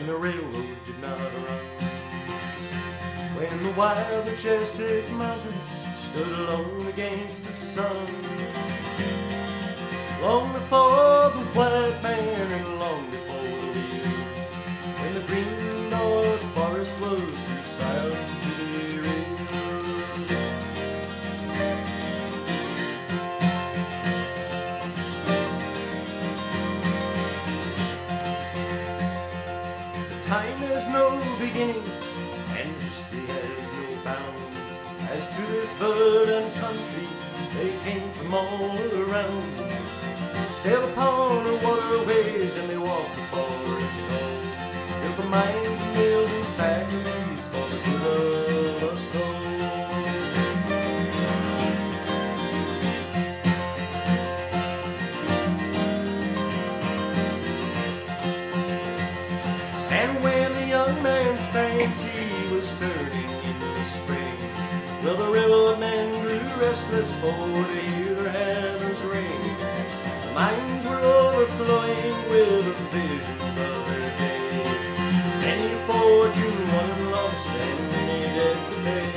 the railroad did not run. When the wild majestic mountains stood alone against the sun, long before the white man and long before the wheel, when the green North forest was too silent to be real. Time has no beginnings and history has no bounds. As to this verdant country, they came from all around. Sail upon the waterways and they walk the forest road. Built the mines, mills, and factories for the good of us all. And when the young man's fancy was turning in the spring, well, the rivermen grew restless for to hear their heavens ring. The mines were overflowing with a vision of their day. Many a fortune won and lost, and many a debt to pay.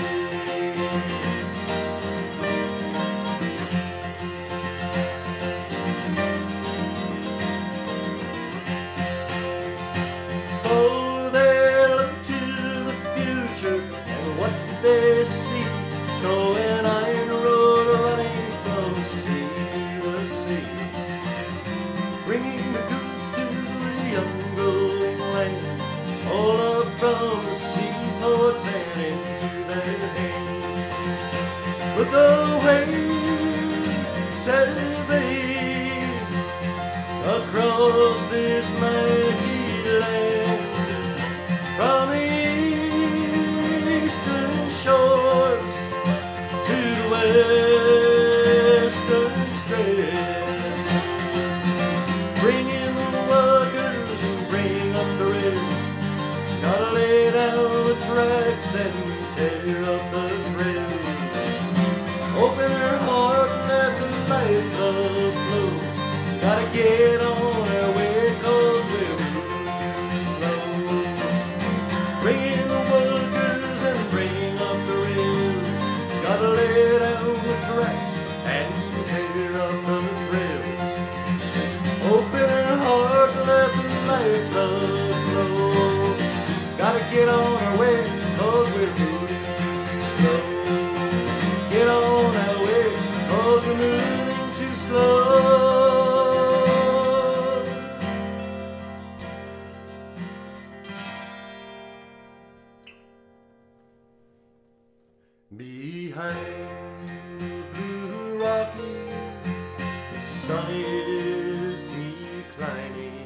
Oh, they looked to the future, and what did they see? So an iron road running from sea to sea, bringing the goods to the young growing land, all up from the seaports and into their hands. Look away, said they, across this mighty land, from the eastern shores to the western strand, bringing the workers and bringing up the rails. Gotta lay down the tracks and tear up the trails. Open her heart and let the lifeblood flow. Gotta get on our way 'cause we're moving slow. Bringing the workers and bringing up the rails. Gotta lay down the tracks and tear up the trails. Open her heart and let the lifeblood flow. Gotta get on our way 'cause we're moving too slow. Get on our way 'cause we're moving too slow. Behind the blue Rockies, the sun is declining.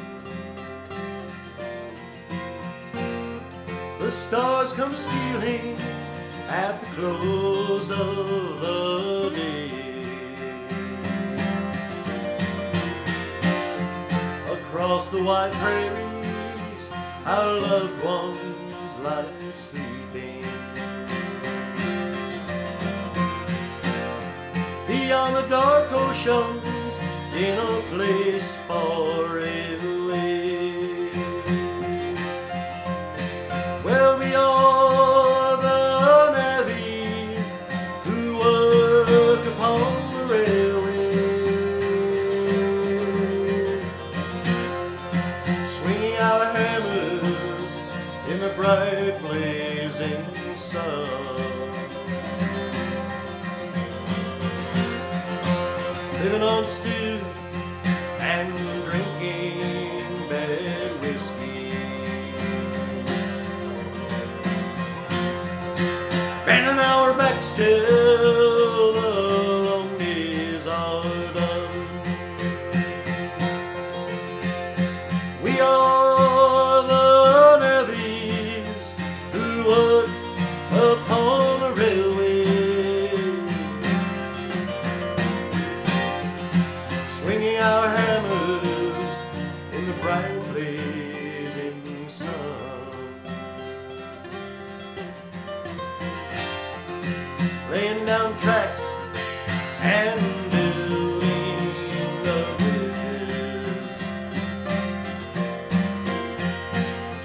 The stars come stealing at the close of the day. Across the wide prairies, our loved ones lie sleeping. Beyond the dark oceans, in a place far away. Well, we are the navvies who work upon the railway, swinging our hammers in the bright blazing sun. Living on stew and drinking bad whiskey, bending our backs till the long days are done. We are the navvies who work upon the railway, swinging our hammers in the bright blazing sun. Laying down tracks and building the bridges,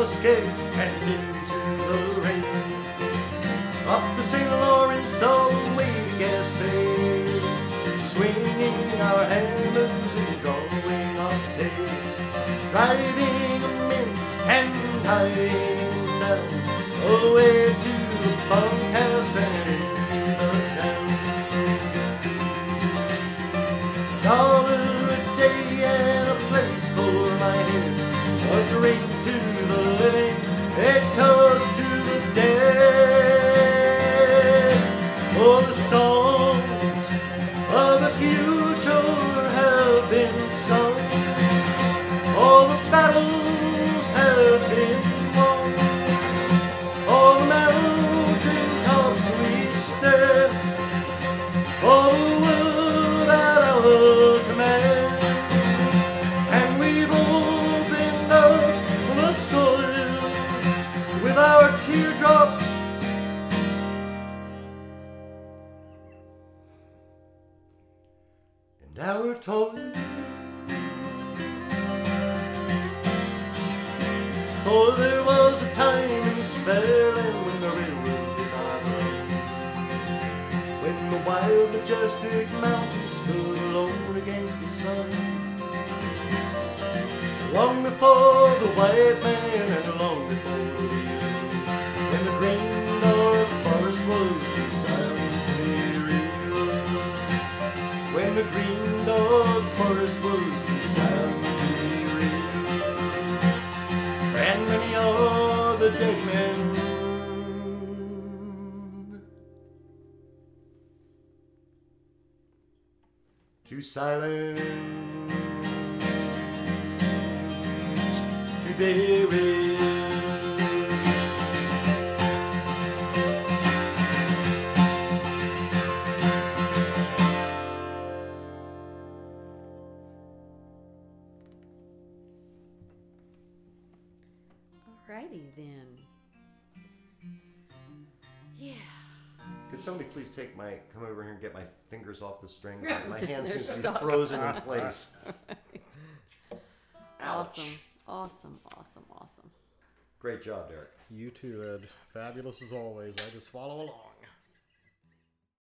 escape and into the rain. Up the St. Lawrence all the way to Gaspé, swinging our hammers and drawing our day, driving them in and hiding down, away to the bunkhouse and into the town. $1 a day and a place for my head, a drink to the living, a toast to the dead. Oh, the songs of the future have been sung, all the battles have been won, all the mountain tops we stand, all the world at our command, and we've all been out on the soil with our teardrops and our toil. For there was a time in this fair land when the railroad did not run, when the wild majestic mountains stood alone against the sun, long before the white man and long before the year, when the green dark forest was too silent to be real, when the green dark forest was too silent to be real, and many are the dead men too silent to bury. Alrighty then. Yeah. Could somebody please come over here and get my fingers off the strings? My hands They're seem to be stuck. frozen in place. Awesome. Ouch. Awesome. Awesome. Awesome. Great job, Derek. You too, Ed. Fabulous as always. I just follow along.